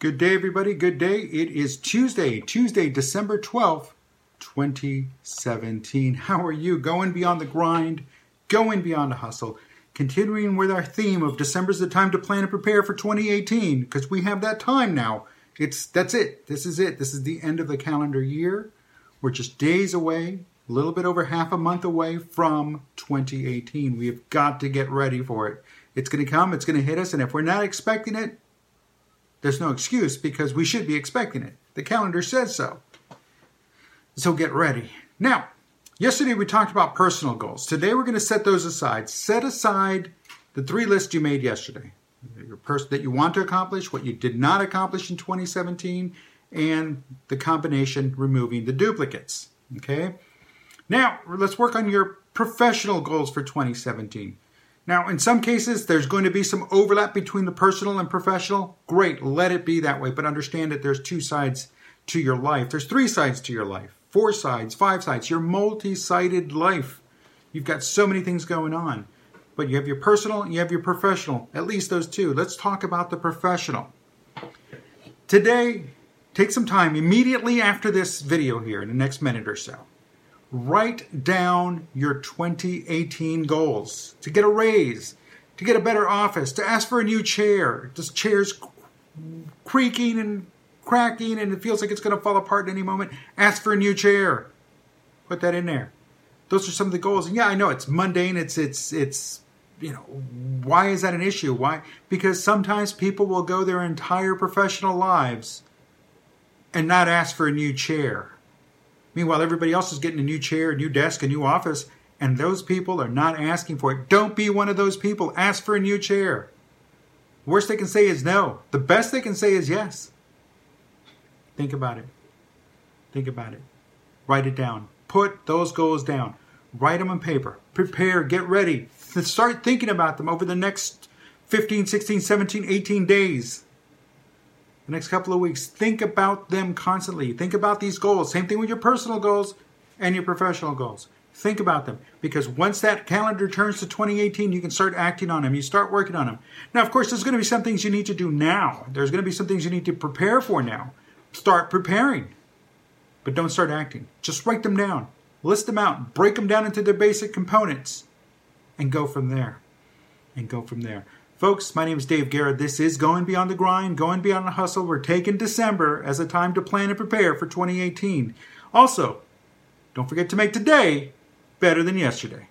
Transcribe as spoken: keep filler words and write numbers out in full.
Good day, everybody. Good day. It is Tuesday, Tuesday, December twelfth, twenty seventeen. How are you? Going beyond the grind, going beyond the hustle, continuing with our theme of December's the time to plan and prepare for twenty eighteen, because we have that time now. It's That's it. This is it. This is the end of the calendar year. We're just days away, a little bit over half a month away from twenty eighteen. We have got to get ready for it. It's going to come. It's going to hit us. And if we're not expecting it, there's no excuse, because we should be expecting it. The calendar says so. So get ready. Now, yesterday we talked about personal goals. Today we're going to set those aside. Set aside the three lists you made yesterday. Your pers- that you want to accomplish, what you did not accomplish in twenty seventeen, and the combination removing the duplicates. Okay? Now, let's work on your professional goals for twenty seventeen. Now, in some cases, there's going to be some overlap between the personal and professional. Great, let it be that way. But understand that there's two sides to your life. There's three sides to your life. Four sides, five sides. Your multi-sided life. You've got so many things going on. But you have your personal and you have your professional. At least those two. Let's talk about the professional. Today, take some time immediately after this video here in the next minute or so. Write down your twenty eighteen goals. To get a raise, to get a better office, to ask for a new chair. This chair's creaking and cracking and it feels like it's going to fall apart at any moment. Ask for a new chair. Put that in there. Those are some of the goals. And yeah, I know it's mundane. It's, it's, it's, you know, why is that an issue? Why? Because sometimes people will go their entire professional lives and not ask for a new chair. Meanwhile, everybody else is getting a new chair, a new desk, a new office, and those people are not asking for it. Don't be one of those people. Ask for a new chair. The worst they can say is no. The best they can say is yes. Think about it. Think about it. Write it down. Put those goals down. Write them on paper. Prepare. Get ready. Start thinking about them over the next fifteen, sixteen, seventeen, eighteen days. The next couple of weeks, think about them constantly. Think about these goals. Same thing with your personal goals and your professional goals. Think about them, because once that calendar turns to twenty eighteen, you can start acting on them. You start working on them. Now, of course, there's going to be some things you need to do now. There's going to be some things you need to prepare for now. Start preparing, but don't start acting. Just write them down. List them out. Break them down into their basic components and go from there. And go from there. Folks, my name is Dave Guerra. This is Going Beyond the Grind, Going Beyond the Hustle. We're taking December as a time to plan and prepare for twenty eighteen. Also, don't forget to make today better than yesterday.